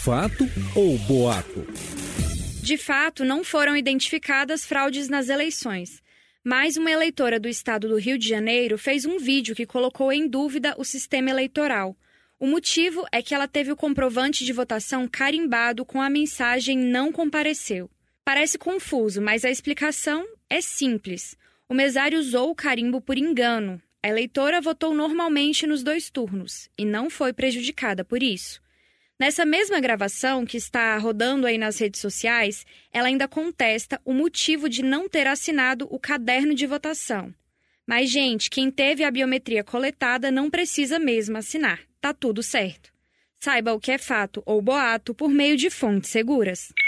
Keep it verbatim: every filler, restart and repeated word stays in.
fato ou boato? De fato, não foram identificadas fraudes nas eleições. Mas uma eleitora do estado do Rio de Janeiro fez um vídeo que colocou em dúvida o sistema eleitoral. O motivo é que ela teve o comprovante de votação carimbado com a mensagem "não compareceu". Parece confuso, mas a explicação é simples. O mesário usou o carimbo por engano. A eleitora votou normalmente nos dois turnos e não foi prejudicada por isso. Nessa mesma gravação, que está rodando aí nas redes sociais, ela ainda contesta o motivo de não ter assinado o caderno de votação. Mas, gente, quem teve a biometria coletada não precisa mesmo assinar. Tá tudo certo. Saiba o que é fato ou boato por meio de fontes seguras.